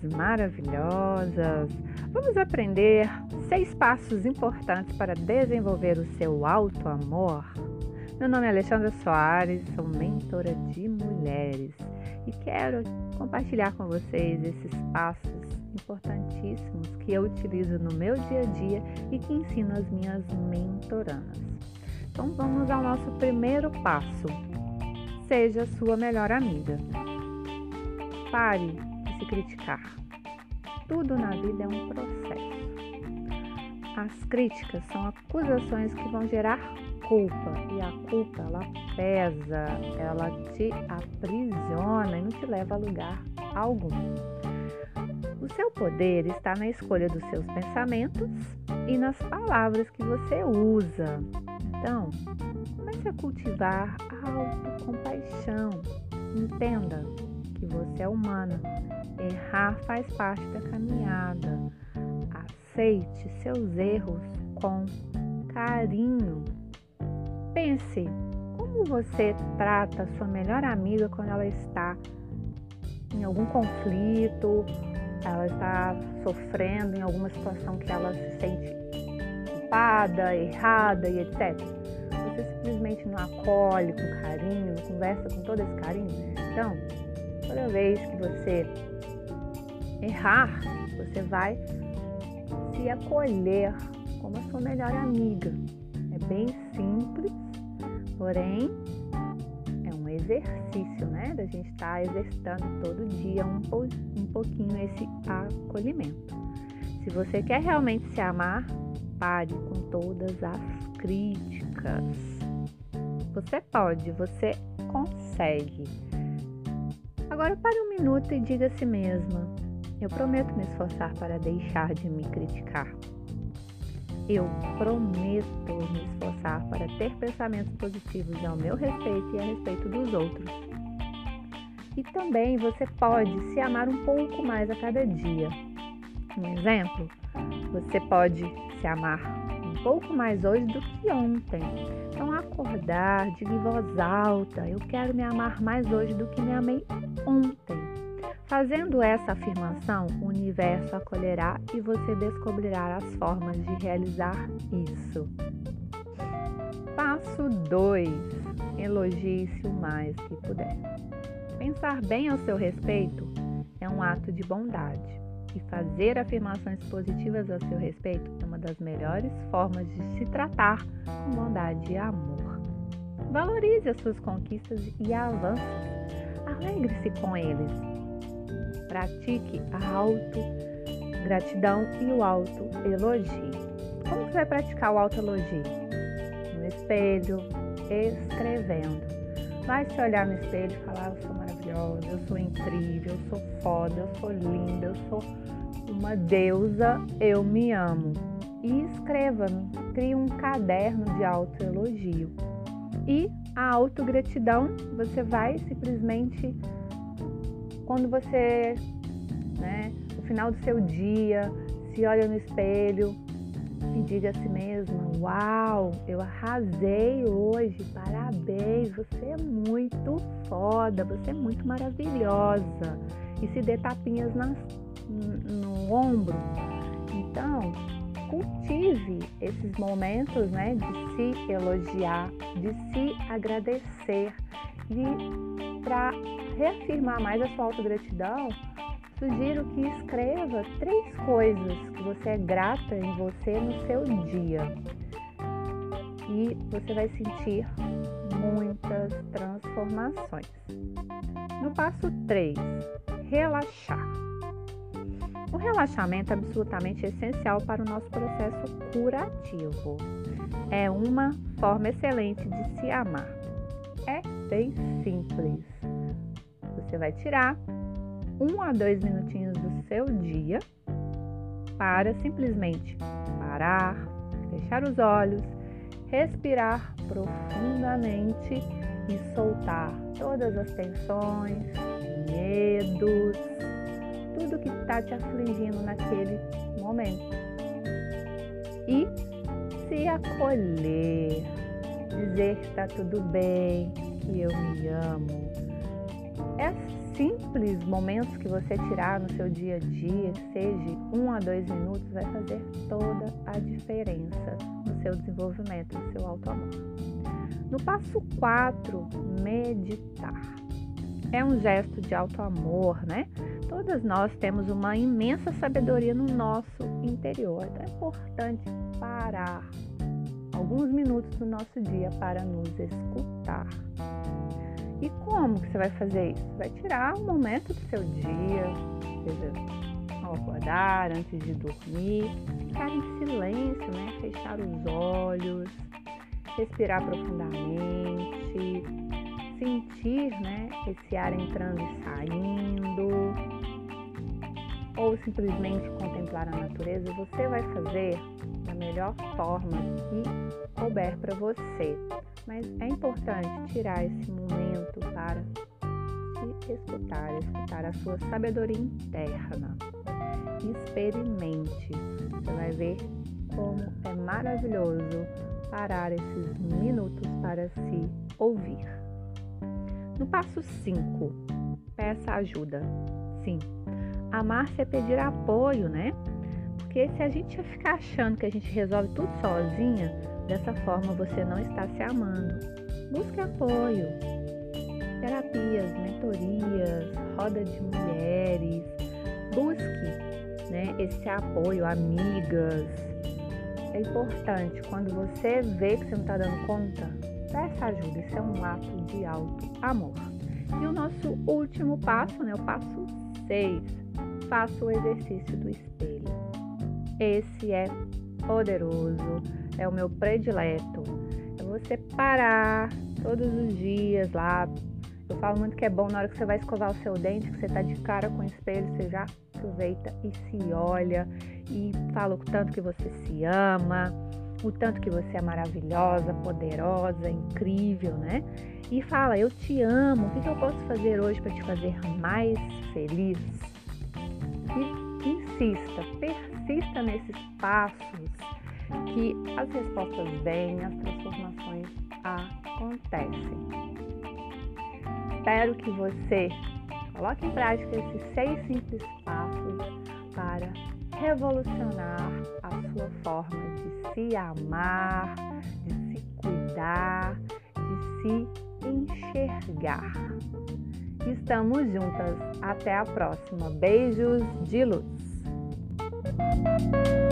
maravilhosas! Vamos aprender 6 passos importantes para desenvolver o seu auto-amor? Meu nome é Alexandra Soares, sou mentora de mulheres e quero compartilhar com vocês esses passos importantíssimos que eu utilizo no meu dia a dia e que ensino às minhas mentorandas. Então vamos ao nosso primeiro passo. Seja sua melhor amiga. Pare de se criticar. Tudo na vida é um processo. As críticas são acusações que vão gerar culpa. E a culpa, ela pesa, ela te aprisiona e não te leva a lugar algum. O seu poder está na escolha dos seus pensamentos e nas palavras que você usa. Então, comece a cultivar a autocompaixão. Entenda que você é humana. Errar faz parte da caminhada. Aceite seus erros com carinho. Pense como você trata a sua melhor amiga quando ela está em algum conflito, ela está sofrendo em alguma situação que ela se sente culpada, errada e etc. Você simplesmente não acolhe com carinho, não conversa com todo esse carinho. Então, toda vez que você errar, você vai se acolher como a sua melhor amiga. É bem simples, porém é um exercício, né? Da gente estar exercitando todo dia um pouquinho esse acolhimento. Se você quer realmente se amar, pare com todas as críticas. Você pode, você consegue. Agora pare um minuto e diga a si mesma: eu prometo me esforçar para deixar de me criticar. Eu prometo me esforçar para ter pensamentos positivos ao meu respeito e a respeito dos outros. E também você pode se amar um pouco mais a cada dia. Um exemplo, você pode se amar um pouco mais hoje do que ontem. Então, acordar, diga em voz alta: eu quero me amar mais hoje do que me amei ontem. Fazendo essa afirmação, o universo acolherá e você descobrirá as formas de realizar isso. Passo 2. Elogie-se o mais que puder. Pensar bem ao seu respeito é um ato de bondade. E fazer afirmações positivas a seu respeito é uma das melhores formas de se tratar com bondade e amor. Valorize as suas conquistas e avanços. Alegre-se com eles. Pratique a autogratidão e o autoelogio. Como você vai praticar o autoelogio? No espelho, escrevendo. Vai se olhar no espelho e falar: eu sou maravilhosa, eu sou incrível, eu sou foda, eu sou linda, eu sou uma deusa, eu me amo. E escreva, crie um caderno de autoelogio. E a autogratidão, você vai simplesmente, quando você, no final do seu dia, se olha no espelho e diga a si mesma: uau, eu arrasei hoje, parabéns, você é muito foda, você é muito maravilhosa. E se dê tapinhas no ombro. Então, cultive esses momentos, de se elogiar, de se agradecer. E para reafirmar mais a sua autogratidão, sugiro que escreva 3 coisas que você é grata em você no seu dia. E você vai sentir muitas transformações. No passo 3, relaxar. O relaxamento é absolutamente essencial para o nosso processo curativo. É uma forma excelente de se amar. É bem simples. Você vai tirar 1 a 2 minutinhos do seu dia para simplesmente parar, fechar os olhos, respirar profundamente e soltar todas as tensões, medos, tudo que está te afligindo naquele momento. E se acolher, dizer que está tudo bem, que eu me amo. É simples momentos que você tirar no seu dia a dia, que seja 1 a 2 minutos, vai fazer toda a diferença no seu desenvolvimento, no seu auto-amor. No passo 4, meditar. É um gesto de auto-amor, né? Todas nós temos uma imensa sabedoria no nosso interior. Então é importante parar alguns minutos do nosso dia para nos escutar. E como que você vai fazer isso? Vai tirar um momento do seu dia, seja ao acordar, antes de dormir, ficar em silêncio, né? Fechar os olhos, respirar profundamente, sentir, né, esse ar entrando e saindo, ou simplesmente contemplar a natureza. Você vai fazer da melhor forma que couber para você. Mas é importante tirar esse momento para se escutar a sua sabedoria interna. Experimente. Você vai ver como é maravilhoso parar esses minutos para se ouvir. No passo 5, peça ajuda. Sim, amar-se é pedir apoio, né? Porque se a gente ficar achando que a gente resolve tudo sozinha, dessa forma você não está se amando. Busque apoio, terapias, mentorias, roda de mulheres. Busque, né, esse apoio, amigas. É importante, quando você vê que você não está dando conta, peça ajuda. Isso é um ato de auto-amor. E o nosso último passo, né, o passo 6, faça o exercício do espelho. Esse é poderoso, é o meu predileto. É você parar todos os dias lá. Eu falo muito que é bom na hora que você vai escovar o seu dente, que você está de cara com o espelho, você já aproveita e se olha e fala o tanto que você se ama, o tanto que você é maravilhosa, poderosa, incrível, né? E fala, eu te amo, o que eu posso fazer hoje para te fazer mais feliz? E insista, persista nesses passos, que as respostas vêm, as transformações acontecem. Espero que você coloque em prática esses 6 simples passos para revolucionar a sua forma de se amar, de se cuidar, de se enxergar. Estamos juntas. Até a próxima. Beijos de luz.